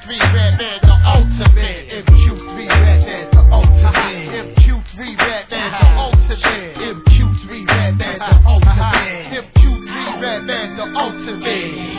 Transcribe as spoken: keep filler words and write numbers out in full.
three Batman, the ultimate. M Q three Batman, the ultimate. M Q three Batman, the ultimate. M Q three Batman, the ultimate. M Q three Batman, the ultimate.